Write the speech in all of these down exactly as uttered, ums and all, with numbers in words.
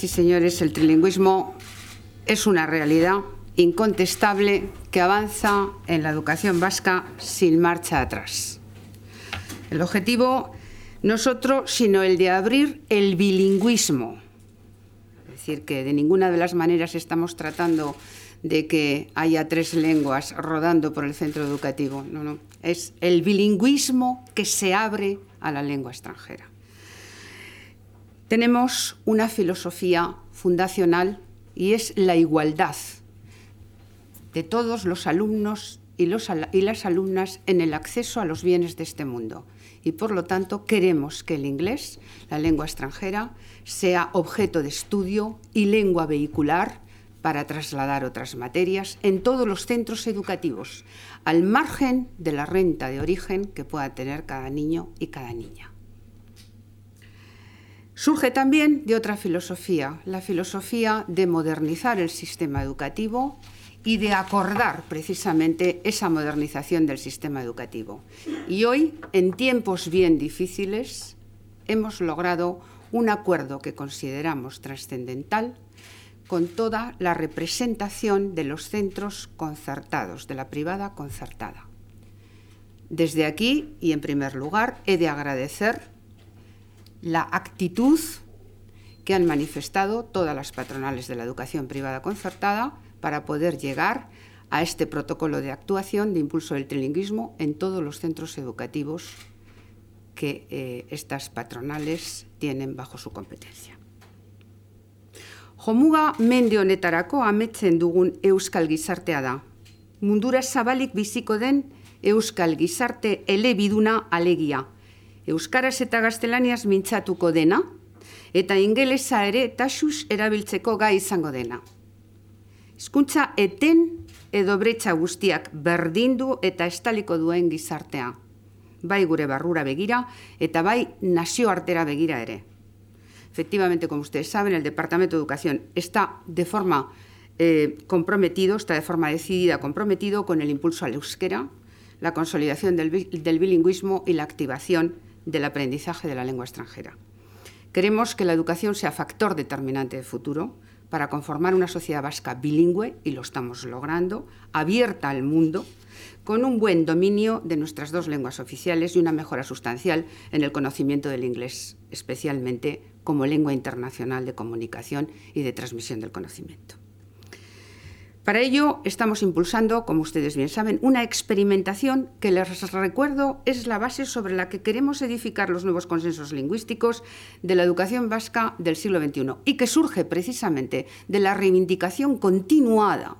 y señores, el trilingüismo es una realidad incontestable que avanza en la educación vasca sin marcha atrás. El objetivo no es otro sino el de abrir el bilingüismo. Es decir, que de ninguna de las maneras estamos tratando de que haya tres lenguas rodando por el centro educativo. No, no. Es el bilingüismo que se abre a la lengua extranjera. Tenemos una filosofía fundacional y es la igualdad de todos los alumnos y, los, y las alumnas en el acceso a los bienes de este mundo. Y por lo tanto queremos que el inglés, la lengua extranjera, sea objeto de estudio y lengua vehicular para trasladar otras materias en todos los centros educativos, al margen de la renta de origen que pueda tener cada niño y cada niña. Surge también de otra filosofía, la filosofía de modernizar el sistema educativo y de acordar precisamente esa modernización del sistema educativo. Y hoy, en tiempos bien difíciles, hemos logrado un acuerdo que consideramos trascendental con toda la representación de los centros concertados, de la privada concertada. Desde aquí, y en primer lugar, he de agradecer la actitud que han manifestado todas las patronales de la educación privada concertada para poder llegar a este protocolo de actuación de impulso del trilingüismo en todos los centros educativos que eh, estas patronales tienen bajo su competencia. Jomuga mende honetarako ametzen dugun euskal gizartea da. Mundura zabalik biziko den euskal gizarte elebiduna alegia. Euskaraz eta gaztelaniaz mintzatuko dena, eta ingelesa ere taxuz erabiltzeko gai izango dena. Hizkuntza eten edo bretxa guztiak berdindu eta estaliko duen gizartea. Bai gure barrura begira eta bai nazioartera begira ere. Efectivamente, como ustedes saben, el Departamento de Educación está de forma eh, comprometido, está de forma decidida comprometido con el impulso al euskera, la consolidación del, del bilingüismo y la activación del aprendizaje de la lengua extranjera. Queremos que la educación sea factor determinante de futuro para conformar una sociedad vasca bilingüe, y lo estamos logrando, abierta al mundo, con un buen dominio de nuestras dos lenguas oficiales y una mejora sustancial en el conocimiento del inglés, especialmente como lengua internacional de comunicación y de transmisión del conocimiento. Para ello estamos impulsando, como ustedes bien saben, una experimentación que, les recuerdo, es la base sobre la que queremos edificar los nuevos consensos lingüísticos de la educación vasca del siglo veintiuno y que surge precisamente de la reivindicación continuada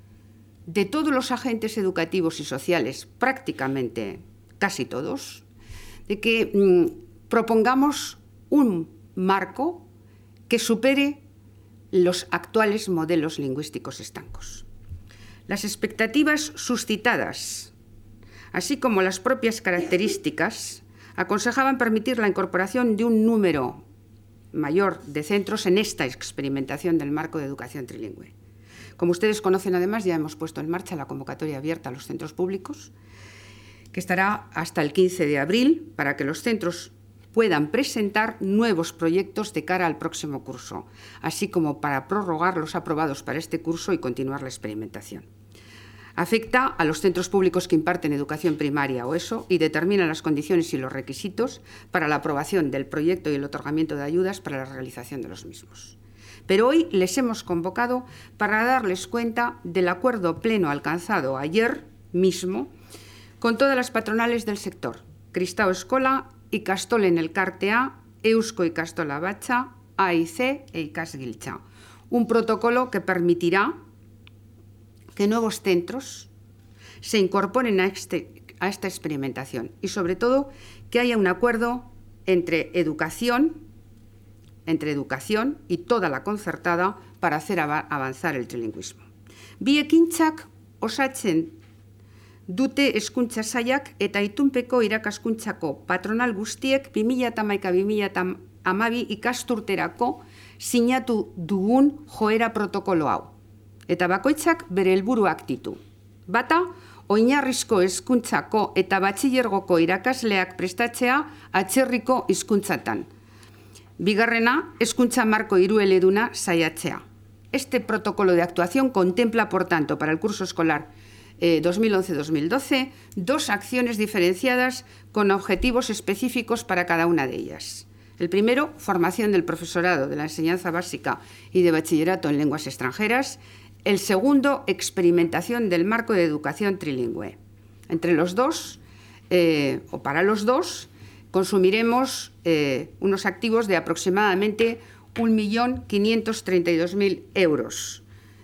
de todos los agentes educativos y sociales, prácticamente casi todos, de que mmm, propongamos un marco que supere los actuales modelos lingüísticos estancos. Las expectativas suscitadas, así como las propias características, aconsejaban permitir la incorporación de un número mayor de centros en esta experimentación del marco de educación trilingüe. Como ustedes conocen, además, ya hemos puesto en marcha la convocatoria abierta a los centros públicos, que estará hasta el quince de abril para que los centros puedan presentar nuevos proyectos de cara al próximo curso, así como para prorrogar los aprobados para este curso y continuar la experimentación. Afecta a los centros públicos que imparten educación primaria o ESO y determina las condiciones y los requisitos para la aprobación del proyecto y el otorgamiento de ayudas para la realización de los mismos. Pero hoy les hemos convocado para darles cuenta del acuerdo pleno alcanzado ayer mismo con todas las patronales del sector, Kristau Eskola, Ikastolen Elkartea, Eusko Ikastola Batza, A I C e Ikasgiltza. Un protocolo que permitirá que nuevos centros se incorporen a, este, a esta experimentación y, sobre todo, que haya un acuerdo entre educación, entre educación y toda la concertada para hacer avanzar el trilingüismo. Bi ekintzak osatzen dute hezkuntza sailak eta itunpeko irakaskuntzako patronal guztiek bi mila hamaika bi mila hamabi ikasturterako sinatu dugun joera protokolo hau. Eta bakoitzak bere helburuak ditu. Bata, oinarrizko hezkuntzako eta batxilergoko irakasleak prestatzea atzerriko hizkuntzatan. Bigarrena, hezkuntza marko hirueleduna saiatzea. Este protocolo de actuación contempla, por tanto, para el curso escolar eh, dos mil once dos mil doce, dos acciones diferenciadas con objetivos específicos para cada una de ellas. El primero, formación del profesorado de la enseñanza básica y de bachillerato en lenguas extranjeras. El segundo, experimentación del marco de educación trilingüe. Entre los dos, eh, o para los dos, consumiremos eh, unos activos de aproximadamente un millón quinientos treinta y dos mil euros,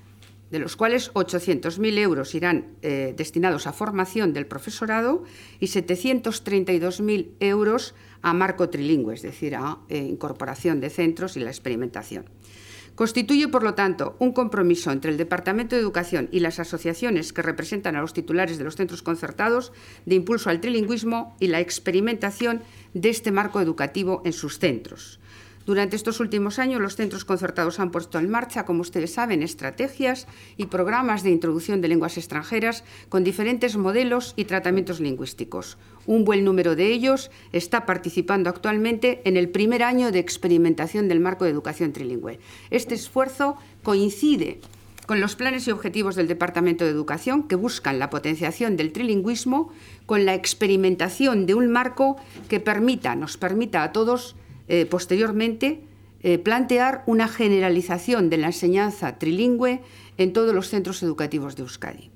de los cuales ochocientos mil euros irán eh, destinados a formación del profesorado y setecientos treinta y dos mil euros a marco trilingüe, es decir, a eh, incorporación de centros y la experimentación. Constituye, por lo tanto, un compromiso entre el Departamento de Educación y las asociaciones que representan a los titulares de los centros concertados de impulso al trilingüismo y la experimentación de este marco educativo en sus centros. Durante estos últimos años, los centros concertados han puesto en marcha, como ustedes saben, estrategias y programas de introducción de lenguas extranjeras con diferentes modelos y tratamientos lingüísticos. Un buen número de ellos está participando actualmente en el primer año de experimentación del marco de educación trilingüe. Este esfuerzo coincide con los planes y objetivos del Departamento de Educación que buscan la potenciación del trilingüismo con la experimentación de un marco que permita, nos permita a todos Eh, posteriormente, eh, plantear una generalización de la enseñanza trilingüe en todos los centros educativos de Euskadi.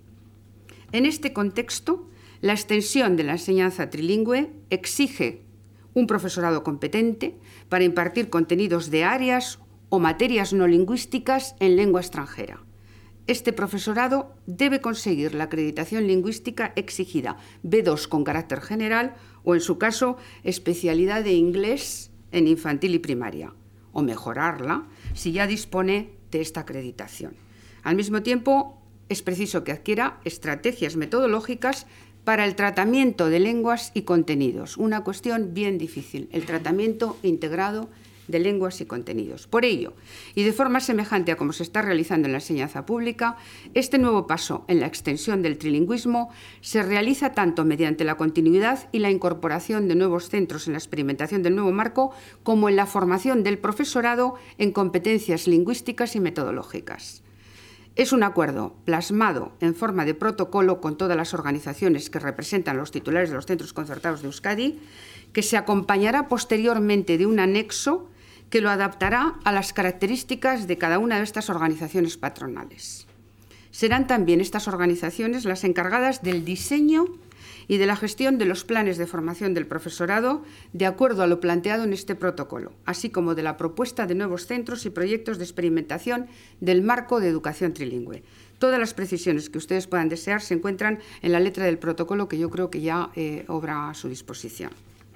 En este contexto, la extensión de la enseñanza trilingüe exige un profesorado competente para impartir contenidos de áreas o materias no lingüísticas en lengua extranjera. Este profesorado debe conseguir la acreditación lingüística exigida B dos con carácter general o, en su caso, especialidad de inglés en infantil y primaria, o mejorarla si ya dispone de esta acreditación. Al mismo tiempo, es preciso que adquiera estrategias metodológicas para el tratamiento de lenguas y contenidos, una cuestión bien difícil, el tratamiento integrado de lenguas y contenidos. Por ello, y de forma semejante a como se está realizando en la enseñanza pública, este nuevo paso en la extensión del trilingüismo se realiza tanto mediante la continuidad y la incorporación de nuevos centros en la experimentación del nuevo marco, como en la formación del profesorado en competencias lingüísticas y metodológicas. Es un acuerdo plasmado en forma de protocolo con todas las organizaciones que representan a los titulares de los centros concertados de Euskadi, que se acompañará posteriormente de un anexo que lo adaptará a las características de cada una de estas organizaciones patronales. Serán también estas organizaciones las encargadas del diseño y de la gestión de los planes de formación del profesorado de acuerdo a lo planteado en este protocolo, así como de la propuesta de nuevos centros y proyectos de experimentación del marco de educación trilingüe. Todas las precisiones que ustedes puedan desear se encuentran en la letra del protocolo, que yo creo que ya eh, obra a su disposición.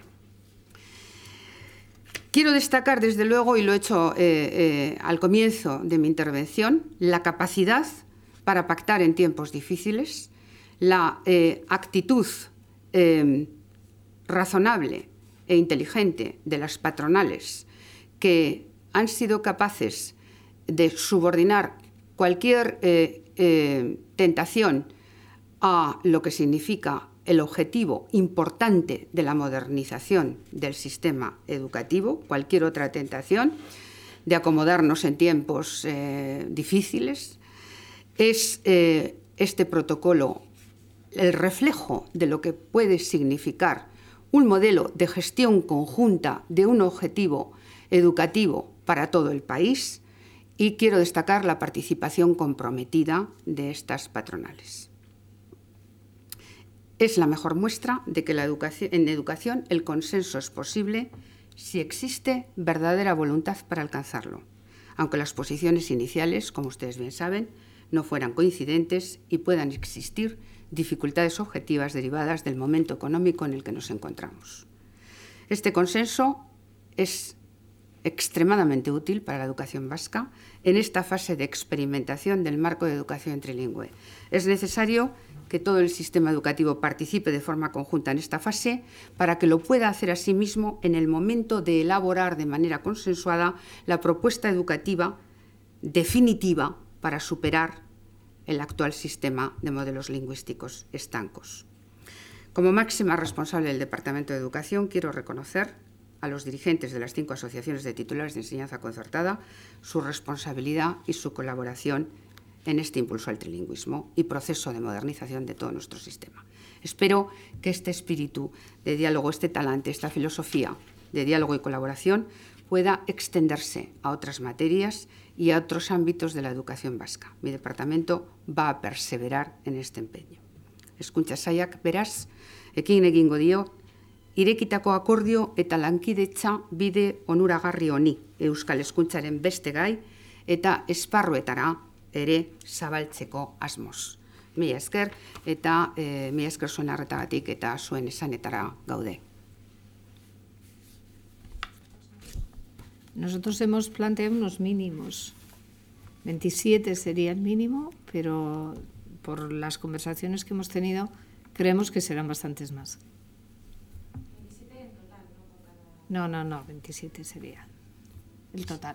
Quiero destacar, desde luego, y lo he hecho eh, eh, al comienzo de mi intervención, la capacidad para pactar en tiempos difíciles, la eh, actitud eh, razonable e inteligente de las patronales que han sido capaces de subordinar cualquier eh, eh, tentación a lo que significa el objetivo importante de la modernización del sistema educativo, cualquier otra tentación de acomodarnos en tiempos eh, difíciles. Es eh, este protocolo el reflejo de lo que puede significar un modelo de gestión conjunta de un objetivo educativo para todo el país, y quiero destacar la participación comprometida de estas patronales. Es la mejor muestra de que la educación, en educación el consenso es posible si existe verdadera voluntad para alcanzarlo, aunque las posiciones iniciales, como ustedes bien saben, no fueran coincidentes y puedan existir dificultades objetivas derivadas del momento económico en el que nos encontramos. Este consenso es extremadamente útil para la educación vasca en esta fase de experimentación del marco de educación trilingüe. Es necesario que todo el sistema educativo participe de forma conjunta en esta fase para que lo pueda hacer a sí mismo en el momento de elaborar de manera consensuada la propuesta educativa definitiva para superar el actual sistema de modelos lingüísticos estancos. Como máxima responsable del Departamento de Educación, quiero reconocer a los dirigentes de las cinco asociaciones de titulares de enseñanza concertada su responsabilidad y su colaboración en este impulso al trilingüismo y proceso de modernización de todo nuestro sistema. Espero que este espíritu de diálogo, este talante, esta filosofía de diálogo y colaboración pueda extenderse a otras materias y a otros ámbitos de la educación vasca. Mi departamento va a perseverar en este empeño. Hezkuntza sailak, beraz, ekin egingo dio, irekitako akordio eta lankidetza bide onuragarri honi euskal hezkuntzaren beste gai eta esparruetara ere zabaltzeko asmoz. Mila esker eta e, mila esker zuen arretagatik eta zuen esanetara gaude. Nosotros hemos planteado unos mínimos. veintisiete sería el mínimo, pero por las conversaciones que hemos tenido creemos que serán bastantes más. veintisiete en total, no, no, no, veintisiete sería el total.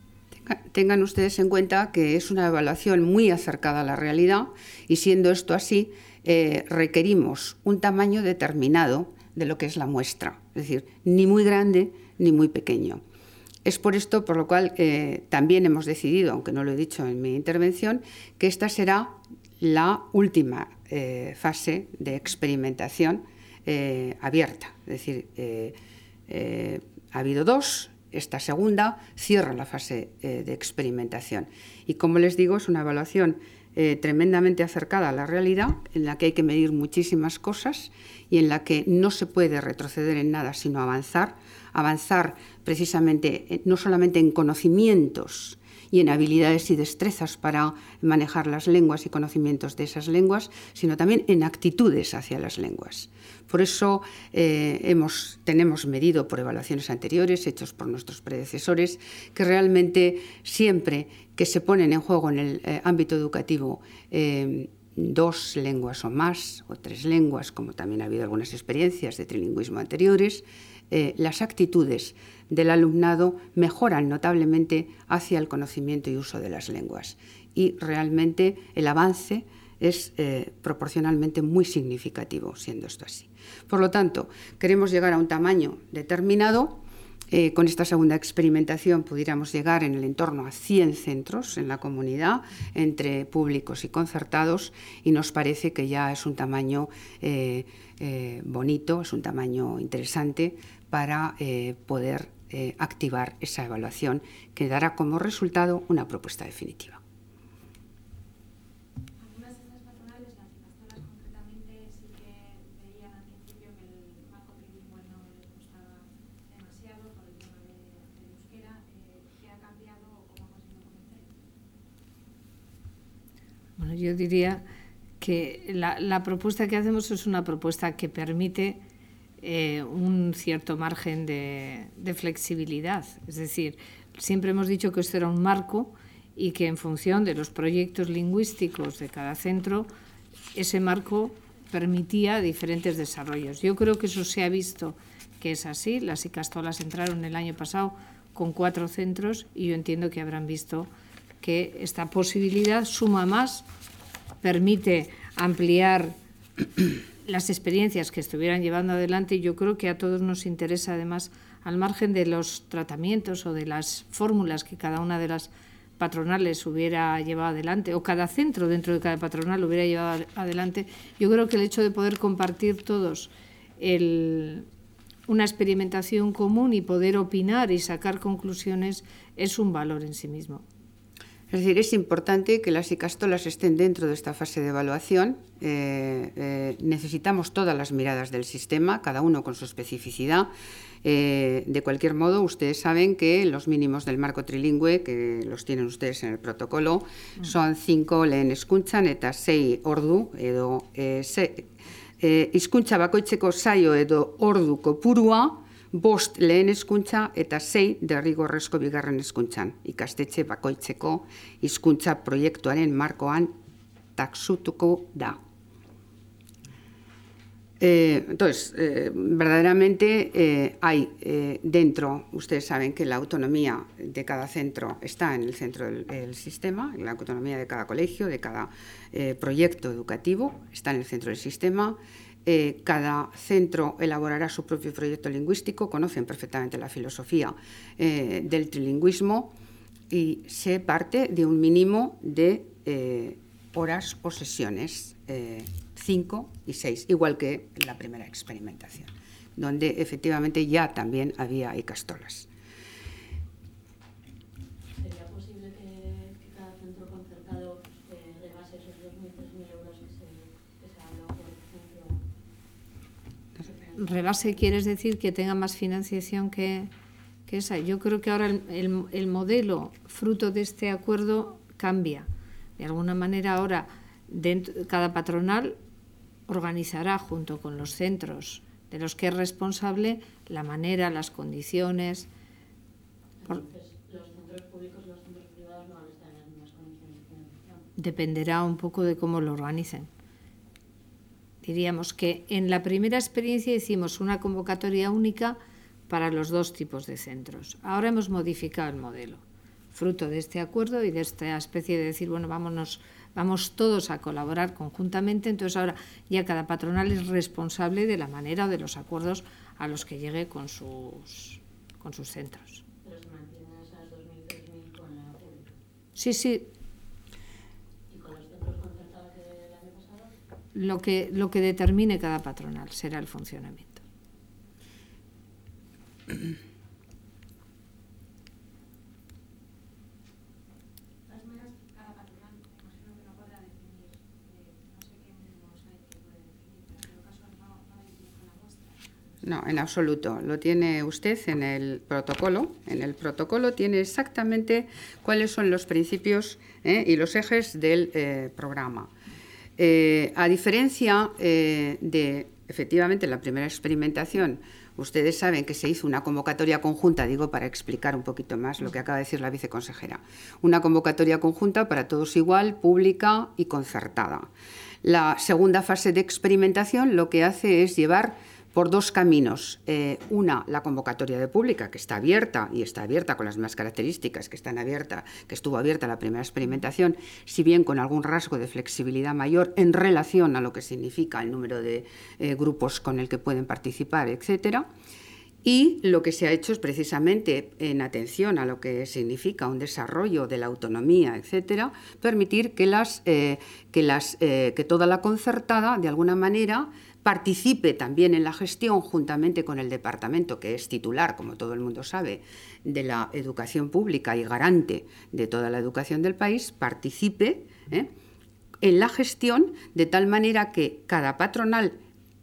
Tengan ustedes en cuenta que es una evaluación muy acercada a la realidad y siendo esto así, eh, requerimos un tamaño determinado de lo que es la muestra, es decir, ni muy grande ni muy pequeño. Es por esto por lo cual eh, también hemos decidido, aunque no lo he dicho en mi intervención, que esta será la última eh, fase de experimentación eh, abierta. Es decir, eh, eh, ha habido dos. Esta segunda cierra la fase eh, de experimentación. Y como les digo, es una evaluación eh, tremendamente acercada a la realidad, en la que hay que medir muchísimas cosas y en la que no se puede retroceder en nada, sino avanzar, avanzar precisamente eh, no solamente en conocimientos y en habilidades y destrezas para manejar las lenguas y conocimientos de esas lenguas, sino también en actitudes hacia las lenguas. Por eso eh, hemos, tenemos medido por evaluaciones anteriores, hechos por nuestros predecesores, que realmente siempre que se ponen en juego en el eh, ámbito educativo eh, dos lenguas o más, o tres lenguas, como también ha habido algunas experiencias de trilingüismo anteriores, eh, las actitudes del alumnado mejoran notablemente hacia el conocimiento y uso de las lenguas. Y realmente el avance es eh, proporcionalmente muy significativo, siendo esto así. Por lo tanto, queremos llegar a un tamaño determinado. Eh, con esta segunda experimentación pudiéramos llegar en el entorno a cien centros en la comunidad, entre públicos y concertados, y nos parece que ya es un tamaño eh, eh, bonito, es un tamaño interesante para eh, poder eh, activar esa evaluación que dará como resultado una propuesta definitiva. Bueno, yo diría que la, la propuesta que hacemos es una propuesta que permite eh, un cierto margen de, de flexibilidad. Es decir, siempre hemos dicho que esto era un marco y que en función de los proyectos lingüísticos de cada centro, ese marco permitía diferentes desarrollos. Yo creo que eso se ha visto que es así. Las Ikastolas entraron el año pasado con cuatro centros y yo entiendo que habrán visto que esta posibilidad suma más, permite ampliar las experiencias que estuvieran llevando adelante y yo creo que a todos nos interesa además, al margen de los tratamientos o de las fórmulas que cada una de las patronales hubiera llevado adelante o cada centro dentro de cada patronal hubiera llevado adelante, yo creo que el hecho de poder compartir todos el, una experimentación común y poder opinar y sacar conclusiones es un valor en sí mismo. Es decir, es importante que las Ikastolas estén dentro de esta fase de evaluación. Eh, eh, necesitamos todas las miradas del sistema, cada uno con su especificidad. Eh, de cualquier modo, ustedes saben que los mínimos del marco trilingüe, que los tienen ustedes en el protocolo, son cinco lehen hezkuntzan eta sei ordu edo eh, se, eh, hizkuntza bakoitzeko saio edo ordu kopurua, bost lehen hezkuntza eta sei derrigorrezko bigarren hezkuntzan. Ikastetxe bakoitzeko hizkuntza proiektuaren markoan taxutuko da. Eh, entonces, eh, verdaderamente eh, hay eh, dentro, ustedes saben que la autonomía de cada centro está en el centro del, del sistema, la autonomía de cada colegio, de cada eh, proyecto educativo, está en el centro del sistema. Eh, cada centro elaborará su propio proyecto lingüístico, conocen perfectamente la filosofía eh, del trilingüismo y se parte de un mínimo de eh, horas o sesiones, eh, cinco y seis, igual que en la primera experimentación, donde efectivamente ya también había ikastolas. ¿Sería posible que, que cada centro concertado eh, rebase esos dos mil, tres mil euros que se, que se habló por centro? Rebase quieres decir que tenga más financiación que, que esa. Yo creo que ahora el, el, el modelo fruto de este acuerdo cambia. De alguna manera ahora dentro, cada patronal organizará junto con los centros de los que es responsable la manera, las condiciones. Entonces, los centros públicos y los centros privados no van a estar en las mismas condiciones de financiación. Dependerá un poco de cómo lo organicen. Diríamos que en la primera experiencia hicimos una convocatoria única para los dos tipos de centros. Ahora hemos modificado el modelo, fruto de este acuerdo y de esta especie de decir, bueno, vámonos, vamos todos a colaborar conjuntamente. Entonces ahora ya cada patronal es responsable de la manera o de los acuerdos a los que llegue con sus, con sus centros. Pero se mantienen esas dos mil, tres mil con la pública. Sí, sí. ¿Y con los centros concertados del año pasado? Lo que, lo que determine cada patronal será el funcionamiento. No, en absoluto. Lo tiene usted en el protocolo. En el protocolo tiene exactamente cuáles son los principios eh, y los ejes del eh, programa. Eh, a diferencia eh, de, efectivamente, la primera experimentación, ustedes saben que se hizo una convocatoria conjunta, digo, para explicar un poquito más lo que acaba de decir la viceconsejera. Una convocatoria conjunta para todos igual, pública y concertada. La segunda fase de experimentación lo que hace es llevar por dos caminos. Eh, una, la convocatoria de pública, que está abierta y está abierta con las mismas características que, están abierta, que estuvo abierta la primera experimentación, si bien con algún rasgo de flexibilidad mayor en relación a lo que significa el número de eh, grupos con el que pueden participar, etcétera. Y lo que se ha hecho es precisamente, en atención a lo que significa un desarrollo de la autonomía, etcétera, permitir que, las, eh, que, las, eh, que toda la concertada, de alguna manera, participe también en la gestión juntamente con el departamento, que es titular, como todo el mundo sabe, de la educación pública y garante de toda la educación del país, participe ¿eh? en la gestión de tal manera que cada patronal,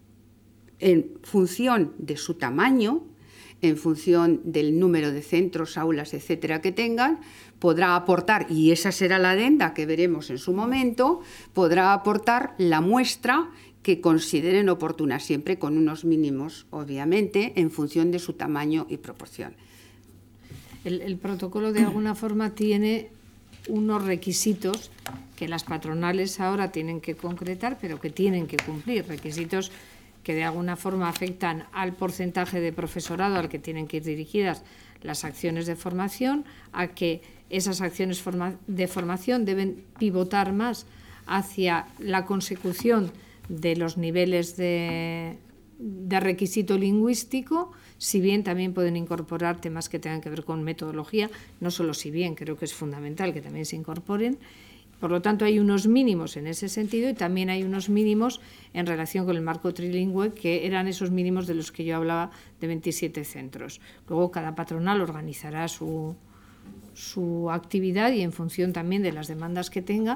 en función de su tamaño, en función del número de centros, aulas, etcétera, que tengan, podrá aportar, y esa será la adenda que veremos en su momento, podrá aportar la muestra que consideren oportuna, siempre con unos mínimos, obviamente, en función de su tamaño y proporción. El, el protocolo, de alguna forma, tiene unos requisitos que las patronales ahora tienen que concretar, pero que tienen que cumplir, requisitos que de alguna forma afectan al porcentaje de profesorado al que tienen que ir dirigidas las acciones de formación, a que esas acciones de formación deben pivotar más hacia la consecución de los niveles de, de requisito lingüístico, si bien también pueden incorporar temas que tengan que ver con metodología, no solo si bien, creo que es fundamental que también se incorporen. Por lo tanto, hay unos mínimos en ese sentido y también hay unos mínimos en relación con el marco trilingüe, que eran esos mínimos de los que yo hablaba de veintisiete centros. Luego, cada patronal organizará su, su actividad y en función también de las demandas que tenga,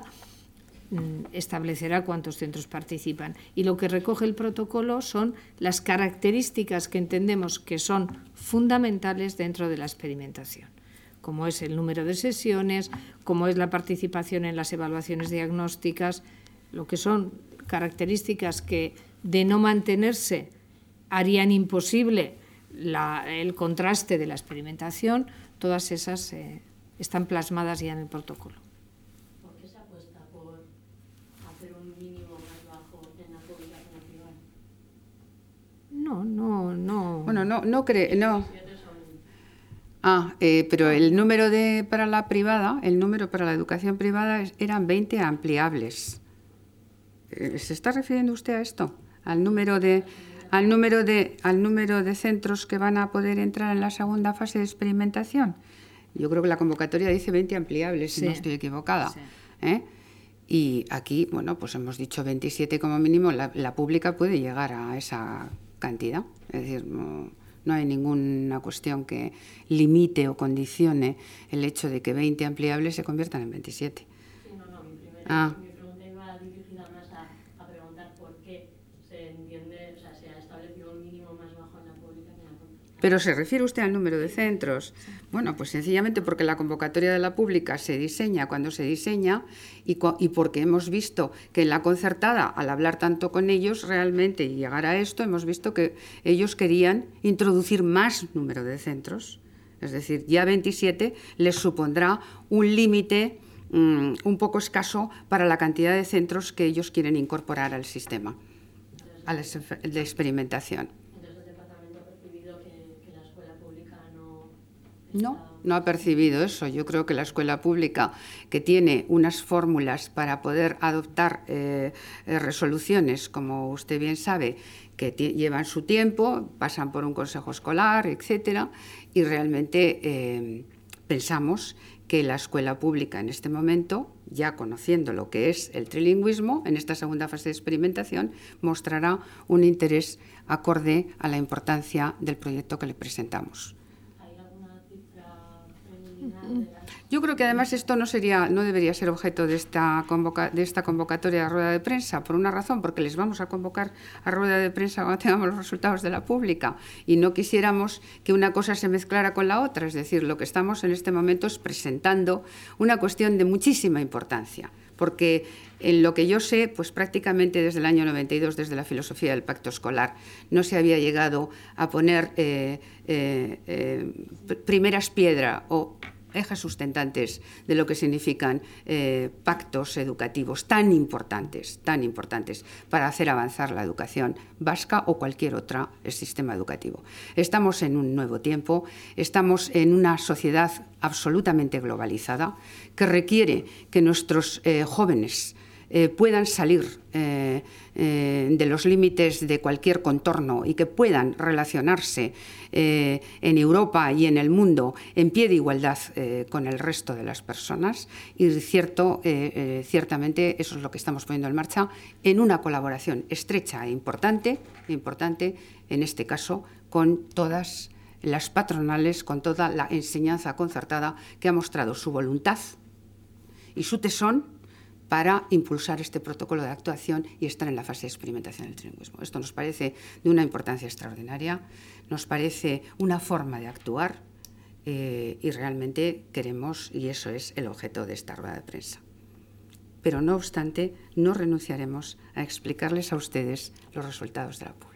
establecerá cuántos centros participan. Y lo que recoge el protocolo son las características que entendemos que son fundamentales dentro de la experimentación, como es el número de sesiones, como es la participación en las evaluaciones diagnósticas, lo que son características que, de no mantenerse, harían imposible la, el contraste de la experimentación. Todas esas eh, están plasmadas ya en el protocolo. No, no, no. Bueno, no, no creo, no. Ah, eh, pero el número de para la privada, el número para la educación privada es, eran veinte ampliables. ¿Se está refiriendo usted a esto? al número de al número de al número de centros que van a poder entrar en la segunda fase de experimentación. Yo creo que la convocatoria dice veinte ampliables, si sí. no estoy equivocada. Sí. ¿Eh? Y aquí, bueno, pues hemos dicho veintisiete como mínimo, la, la pública puede llegar a esa cantidad. Es decir, no, no hay ninguna cuestión que limite o condicione el hecho de que veinte ampliables se conviertan en veintisiete. Sí, no, no, mi, primera, Ah. mi pregunta iba dirigida más a, a preguntar por qué se entiende, o sea, se ha establecido un mínimo más bajo en la pública que en la concertada. Pero ¿se refiere usted al número de centros? Bueno, pues sencillamente porque la convocatoria de la pública se diseña cuando se diseña y, y porque hemos visto que en la concertada, al hablar tanto con ellos realmente y llegar a esto, hemos visto que ellos querían introducir más número de centros. Es decir, ya veintisiete les supondrá un límite um, un poco escaso para la cantidad de centros que ellos quieren incorporar al sistema, a la de experimentación. No, no ha percibido eso. Yo creo que la escuela pública, que tiene unas fórmulas para poder adoptar eh, eh, resoluciones, como usted bien sabe, que llevan su tiempo, pasan por un consejo escolar, etcétera, y realmente eh, pensamos que la escuela pública en este momento, ya conociendo lo que es el trilingüismo, en esta segunda fase de experimentación, mostrará un interés acorde a la importancia del proyecto que le presentamos. Yo creo que además esto no sería, no debería ser objeto de esta, convoca, de esta convocatoria de rueda de prensa, por una razón, porque les vamos a convocar a rueda de prensa cuando tengamos los resultados de la pública y no quisiéramos que una cosa se mezclara con la otra. Es decir, lo que estamos en este momento es presentando una cuestión de muchísima importancia, porque en lo que yo sé, pues prácticamente desde el año noventa y dos, desde la filosofía del pacto escolar, no se había llegado a poner eh, eh, eh, primeras piedras o ejes sustentantes de lo que significan eh, pactos educativos tan importantes, tan importantes para hacer avanzar la educación vasca o cualquier otro sistema educativo. Estamos en un nuevo tiempo, estamos en una sociedad absolutamente globalizada que requiere que nuestros eh, jóvenes Eh, puedan salir eh, eh, de los límites de cualquier contorno y que puedan relacionarse eh, en Europa y en el mundo en pie de igualdad eh, con el resto de las personas. Y cierto, eh, eh, ciertamente eso es lo que estamos poniendo en marcha en una colaboración estrecha e importante, importante en este caso con todas las patronales, con toda la enseñanza concertada que ha mostrado su voluntad y su tesón para impulsar este protocolo de actuación y estar en la fase de experimentación del trilingüismo. Esto nos parece de una importancia extraordinaria, nos parece una forma de actuar eh, y realmente queremos, y eso es el objeto de esta rueda de prensa. Pero no obstante, no renunciaremos a explicarles a ustedes los resultados de la pública.